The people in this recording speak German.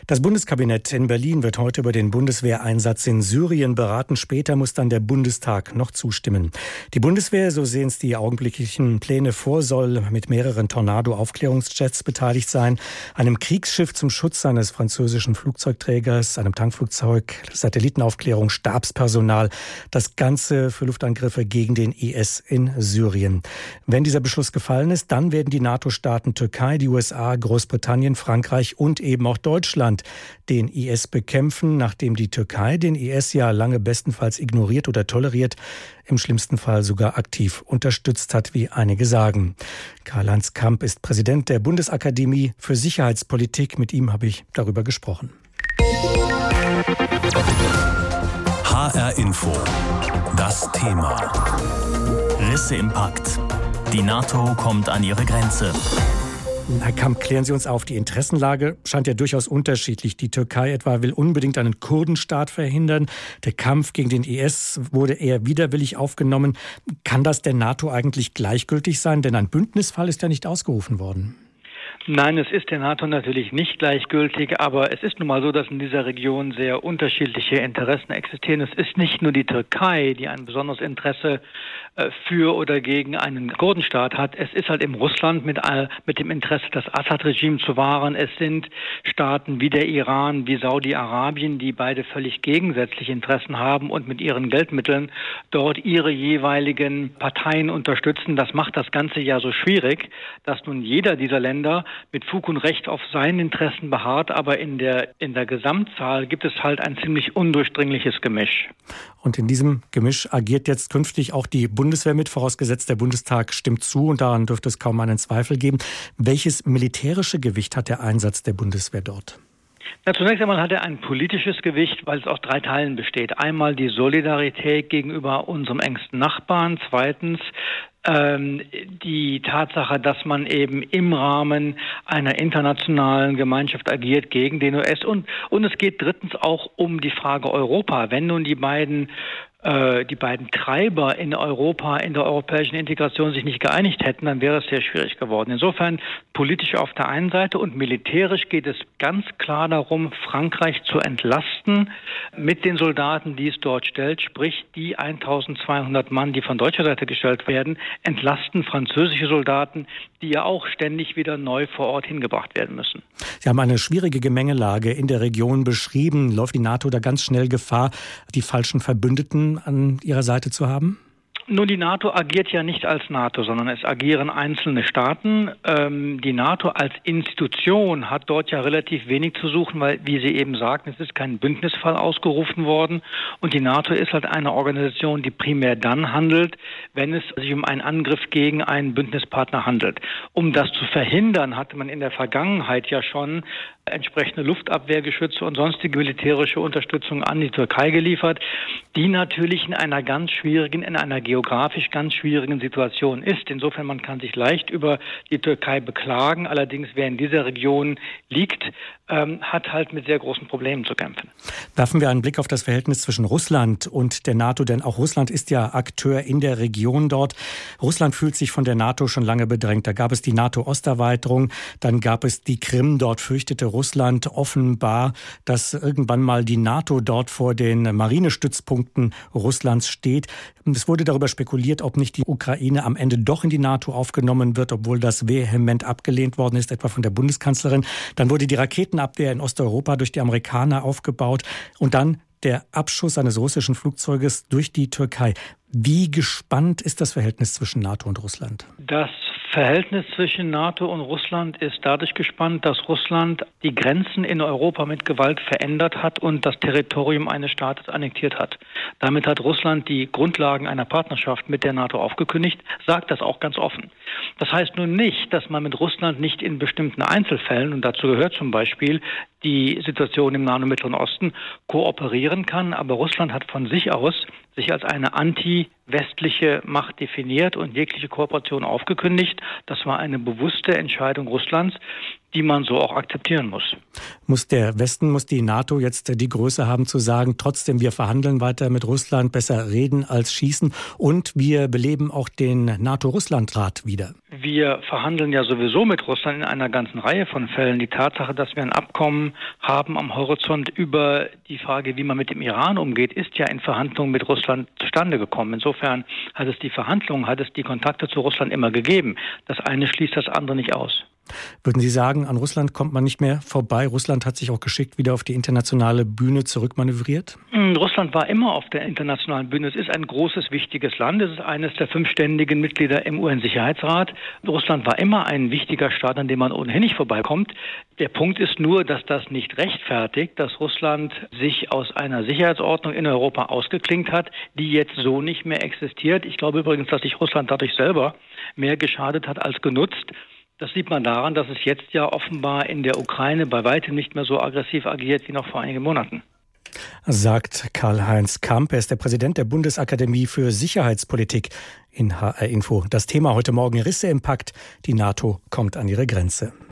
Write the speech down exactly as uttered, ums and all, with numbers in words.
Das Bundeskabinett in Berlin wird heute über den Bundeswehreinsatz in Syrien beraten. Später muss dann der Bundestag noch zustimmen. Die Bundeswehr, so sehen es die augenblicklichen Pläne vor, soll mit mehreren Tornado-Aufklärungsjets beteiligt sein, einem Kriegsschiff zum Schutz eines französischen Flugzeugträgers, einem Tankflugzeug, Satellitenaufklärung, Stabspersonal. Das Ganze für Luftangriffe gegen den I S in Syrien. Wenn dieser Beschluss gefallen ist, dann werden die NATO-Staaten Türkei, die U S A, Großbritannien, Frankreich und eben auch Deutschland den I S bekämpfen, nachdem die Türkei den I S ja lange bestenfalls ignoriert oder toleriert, im schlimmsten Fall sogar aktiv unterstützt hat, wie einige sagen. Karl-Heinz Kamp ist Präsident der Bundesakademie für Sicherheitspolitik. Mit ihm habe ich darüber gesprochen. H R Info. Das Thema. Risse im Pakt. Die NATO kommt an ihre Grenze. Herr Kamp, klären Sie uns auf. Die Interessenlage scheint ja durchaus unterschiedlich. Die Türkei etwa will unbedingt einen Kurdenstaat verhindern. Der Kampf gegen den I S wurde eher widerwillig aufgenommen. Kann das der NATO eigentlich gleichgültig sein? Denn ein Bündnisfall ist ja nicht ausgerufen worden. Nein, es ist der NATO natürlich nicht gleichgültig, aber es ist nun mal so, dass in dieser Region sehr unterschiedliche Interessen existieren. Es ist nicht nur die Türkei, die ein besonderes Interesse äh, für oder gegen einen Kurdenstaat hat. Es ist halt eben Russland mit, all, mit dem Interesse, das Assad-Regime zu wahren. Es sind Staaten wie der Iran, wie Saudi-Arabien, die beide völlig gegensätzliche Interessen haben und mit ihren Geldmitteln dort ihre jeweiligen Parteien unterstützen. Das macht das Ganze ja so schwierig, dass nun jeder dieser Länder mit Fug und Recht auf seinen Interessen beharrt, aber in der, in der Gesamtzahl gibt es halt ein ziemlich undurchdringliches Gemisch. Und in diesem Gemisch agiert jetzt künftig auch die Bundeswehr mit, vorausgesetzt der Bundestag stimmt zu und daran dürfte es kaum einen Zweifel geben. Welches militärische Gewicht hat der Einsatz der Bundeswehr dort? Na, zunächst einmal hat er ein politisches Gewicht, weil es aus drei Teilen besteht. Einmal die Solidarität gegenüber unserem engsten Nachbarn. Zweitens ähm, die Tatsache, dass man eben im Rahmen einer internationalen Gemeinschaft agiert gegen den U S. Und, und es geht drittens auch um die Frage Europa. Wenn nun die beiden die beiden Treiber in Europa, in der europäischen Integration sich nicht geeinigt hätten, dann wäre es sehr schwierig geworden. Insofern politisch auf der einen Seite und militärisch geht es ganz klar darum, Frankreich zu entlasten mit den Soldaten, die es dort stellt, sprich die eintausendzweihundert Mann, die von deutscher Seite gestellt werden, entlasten französische Soldaten, die ja auch ständig wieder neu vor Ort hingebracht werden müssen. Sie haben eine schwierige Gemengelage in der Region beschrieben. Läuft die NATO da ganz schnell Gefahr, die falschen Verbündeten an ihrer Seite zu haben? Nun, die NATO agiert ja nicht als NATO, sondern es agieren einzelne Staaten. Ähm, die NATO als Institution hat dort ja relativ wenig zu suchen, weil, wie Sie eben sagten, es ist kein Bündnisfall ausgerufen worden. Und die NATO ist halt eine Organisation, die primär dann handelt, wenn es sich um einen Angriff gegen einen Bündnispartner handelt. Um das zu verhindern, hatte man in der Vergangenheit ja schon entsprechende Luftabwehrgeschütze und sonstige militärische Unterstützung an die Türkei geliefert, die natürlich in einer ganz schwierigen, in einer geografisch ganz schwierigen Situation ist. Insofern, man kann sich leicht über die Türkei beklagen. Allerdings, wer in dieser Region liegt, ähm, hat halt mit sehr großen Problemen zu kämpfen. Werfen wir einen Blick auf das Verhältnis zwischen Russland und der NATO, denn auch Russland ist ja Akteur in der Region dort. Russland fühlt sich von der NATO schon lange bedrängt. Da gab es die NATO-Osterweiterung, dann gab es die Krim. Dort fürchtete Russland offenbar, dass irgendwann mal die NATO dort vor den Marinestützpunkten Russlands steht. Es wurde darüber spekuliert, ob nicht die Ukraine am Ende doch in die NATO aufgenommen wird, obwohl das vehement abgelehnt worden ist, etwa von der Bundeskanzlerin. Dann wurde die Raketenabwehr in Osteuropa durch die Amerikaner aufgebaut und dann der Abschuss eines russischen Flugzeuges durch die Türkei. Wie gespannt ist das Verhältnis zwischen NATO und Russland? Das Verhältnis zwischen NATO und Russland ist dadurch gespannt, dass Russland die Grenzen in Europa mit Gewalt verändert hat und das Territorium eines Staates annektiert hat. Damit hat Russland die Grundlagen einer Partnerschaft mit der NATO aufgekündigt, sagt das auch ganz offen. Das heißt nun nicht, dass man mit Russland nicht in bestimmten Einzelfällen, und dazu gehört zum Beispiel die Situation im Nahen und Mittleren Osten, kooperieren kann, aber Russland hat von sich aus sich als eine anti-westliche Macht definiert und jegliche Kooperation aufgekündigt. Das war eine bewusste Entscheidung Russlands, die man so auch akzeptieren muss. Muss der Westen, muss die NATO jetzt die Größe haben zu sagen, trotzdem wir verhandeln weiter mit Russland, besser reden als schießen und wir beleben auch den NATO-Russland-Rat wieder? Wir verhandeln ja sowieso mit Russland in einer ganzen Reihe von Fällen. Die Tatsache, dass wir ein Abkommen haben am Horizont über die Frage, wie man mit dem Iran umgeht, ist ja in Verhandlungen mit Russland zustande gekommen. Insofern hat es die Verhandlungen, hat es die Kontakte zu Russland immer gegeben. Das eine schließt das andere nicht aus. Würden Sie sagen, an Russland kommt man nicht mehr vorbei? Russland hat sich auch geschickt wieder auf die internationale Bühne zurückmanövriert? Russland war immer auf der internationalen Bühne. Es ist ein großes, wichtiges Land. Es ist eines der fünf ständigen Mitglieder im U N-Sicherheitsrat. Russland war immer ein wichtiger Staat, an dem man ohnehin nicht vorbeikommt. Der Punkt ist nur, dass das nicht rechtfertigt, dass Russland sich aus einer Sicherheitsordnung in Europa ausgeklinkt hat, die jetzt so nicht mehr existiert. Ich glaube übrigens, dass sich Russland dadurch selber mehr geschadet hat als genutzt. Das sieht man daran, dass es jetzt ja offenbar in der Ukraine bei weitem nicht mehr so aggressiv agiert wie noch vor einigen Monaten. Sagt Karl-Heinz Kamp. Er ist der Präsident der Bundesakademie für Sicherheitspolitik in H R Info. Das Thema heute Morgen: Risse im Pakt. Die NATO kommt an ihre Grenze.